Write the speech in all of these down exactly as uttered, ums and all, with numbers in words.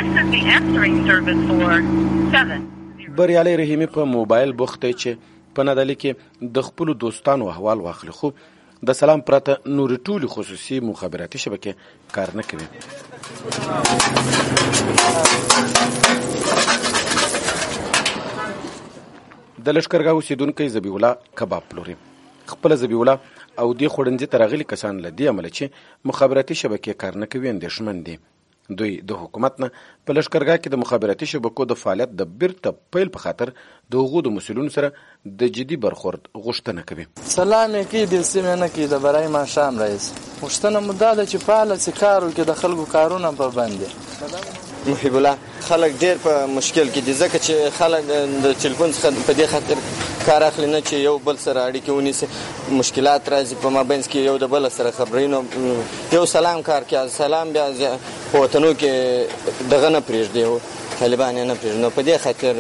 This is the answering service for seven. بریالي رحیمي په موبایل بوخت دی چې په نادلي کې د خپلو دوستانو احوال واخلي، خو د سلام پرته نورې ټولې خصوصي مخابراتي شبکې کار نه کوي. د لښکرګاه اوسېدونکی ذبیح الله کباب پلوري. خپله ذبیح الله او دې خوړنځي ته راغلي کسان له دې امله چې مخابراتي شبکې کار نه کوي اندېښمن دي. دوی د حکومت نه په لښکرګاه کې د مخابراتي شبکو د فعالیت د بیرته پیل په خاطر د هغو د مسؤلینو سره د جدي برخورد غوښتنه کوي. سلام یې کوي د سیمې نه کوي د برای ماښام رئیس غوښتنه مو دا ده چې فعاله سي کار وکړي، د خلکو کارونه په بند دي. محب الله خلک ډېر په مشکل کې دي ځکه چې خلک د ټلیفون څخه په دې خاطر کار اخلي نه چې یو بل سره اړیکې ونیسي، مشکلات راځي په مابینځ کې یو د بل سره خبرې نو یو سلام کار کې سلام بیا په وطنو کې دغه نه پرېږدي، طالبان یې نه پرېږدي، نو په دې خاطر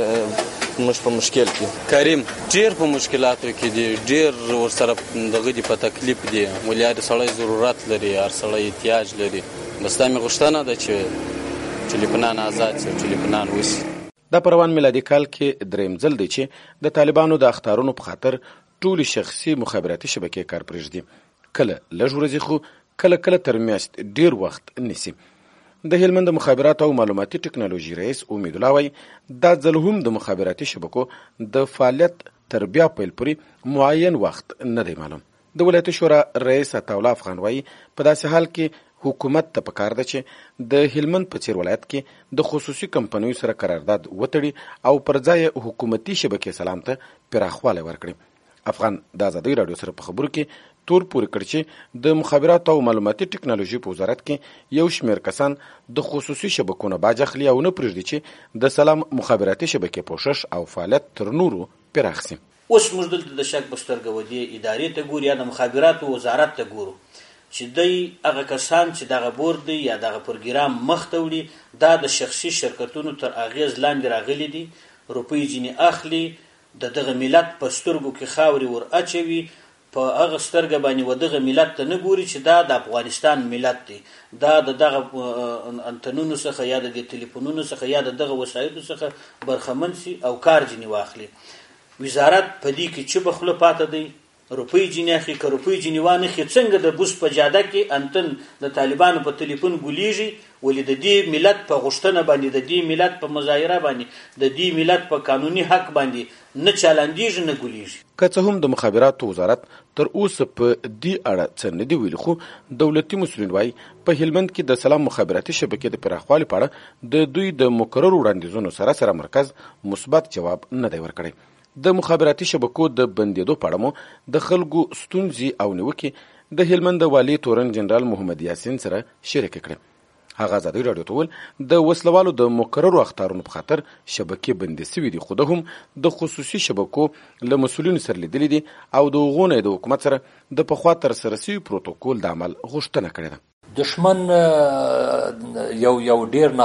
موږ په مشکل کې. کریم ډېر په مشکلاتو کې دي، ډېر ورسره دغه دي په تکلیف دي، ولې هر سړی ضرورت لري، هر سړی احتیاج لري. بس دا مې غوښتنه ده چې چې لبنان آزاد شي، چې لبنان وشي. دا په روان میلادي کال کې دریم ځل دی چې د طالبانو د اخطارونو په خاطر ټولې شخصي مخابراتي شبکې کار پرېږدي، کله لږ ورځې خو کله کله تر میاشت ډېر وخت نیسي. د هلمند د مخابراتو او معلوماتي ټکنالوژي رئیس امید الله وایي دا ځل هم د مخابراتي شبکو د فعالیت تر بیا پیل پورې معین وخت نه دی معلوم. د ولایت شورا رئیس عطاالله افغان وایي په داسې حال کې حکومت ته پکار ده چې د هلمند په څیر ولایت کې د خصوصي کمپنیو سره قرارداد وتړي او پر ځای حکومتي شبکې سلام ته پراخوالی ورکړي. افغان د ازادۍ راډیو سره په خبرو کې تور پورې کړ چې د مخابراتو او معلوماتي ټکنالوژي په وزارت کې یو شمېر کسان د خصوصي شبکو نه باج اخلي او نه پرېږدي چې د سلام مخابراتي شبکې پوښښ او فعالیت تر نورو پراخ سي. اوس موږ دلته د شک په سترګه ودې ادارې ته ګورو یا د مخابراتو وزارت ته ګورو چې دوی هغه کسان چې دغه بورډ دی یا دغه پروګرام مخ ته وړي دا د شخصي شرکتونو تر اغیز لاندې راغلي دي، روپۍ ځینې اخلي، د دغه ملت په سترګو کې خاورې ور اچوي، په هغه سترګه باندې و دغه ملت ته نه ګوري چې دا د افغانستان ملت دی، دا د دغه انتنونو څخه یا د ټلیفونونو څخه یا د دغه وسایلو څخه برخمن سي او کار ځینې واخلي. وزارت په دې کې چې بخله پاته دی، روپۍ ځینې اخلي، که روپۍ ځینې وانخلي څنګه د بوس په جاده کې انتن د طالبانو په ټلیفون ګولیږي، ولې د دې ملت په غوښتنه باندې، د دې ملت په مظاهره باندې، د دې ملت په قانوني حق باندې نه چالندېږي نه ګولیږي. که څه هم د مخابراتو وزارت تر اوسه په دې اړه څه نه دي ویلي، خو دولتي مسؤلین وایي په هلمند کې د سلام مخابراتي شبکې د پراخوالي په اړه د دوی د مقررو وړاندیزونو سره سره مرکز مثبت جواب نه دی ورکړی. د مخابراتي شبکو د بندېدو په اړه مو د خلکو ستونزې او نیوکې د هلمند والي تورن جنرال محمد یاسین سره شریکې کړې. هغه ازادۍ راډیو ته وویل د وسلوالو د مقررو اخطارونو په خاطر شبکې بندې سوي دي، خو ده هم د خصوصي شبکو له مسؤلینو سره لیدلي دي او د هغو نه د حکومت سره د پخوا ترسره سوي پروتوکول د عمل غوښتنه کړې ده. دشمن یو یو ډیر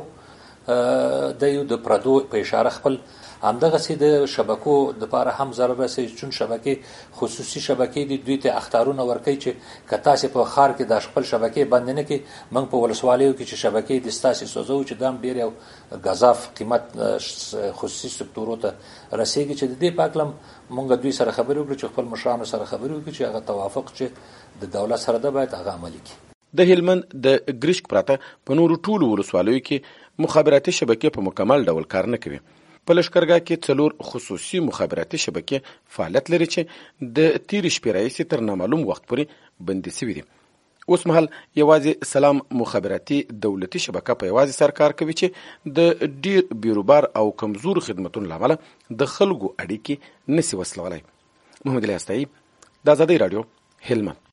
ناپوه د یو د پردو په اشاره خپل همدغسې د شبکو دپاره هم ضرر رسوي، چون شبکې خصوصي شبکې دي، دوی ته اخطارونه ورکوي چې که تاسې په ښار کې د خپل شبکې بندې نه کړي، موږ په ولسوالیو کې چې شبکې دي ستاسې سوځو، چې دا هم ډېر یو ګزاف قیمت خصوصي سکتورو ته رسېږي، چې د دې په هکله موږ دوی سره خبرې وکړو چې خپل مشرانو سره خبرې وکړي چې هغه توافق چې د دولت سره ده باید هغه عملي کړي. د هلمند د ګرشک پرته په نورو ټولو ولسوالیو کې مخابراتي شبکې په مکمل ډول کار نه کوي. په لښکرګاه کې څلور خصوصي مخابراتي شبکې فعالیت لري چې د تېرې شپې راهیسې تر نامعلوم وخت پورې بندې سوي دي. اوس مهال یوازې سلام مخابراتي دولتي شبکه په یوازې سر کار کوي چې د ډېر بیروبار او کمزورو خدمتونو له امله د خلکو اړیکې نسي وصلولی. محمد علي استایي، د ازادۍ راډیو، هلمند.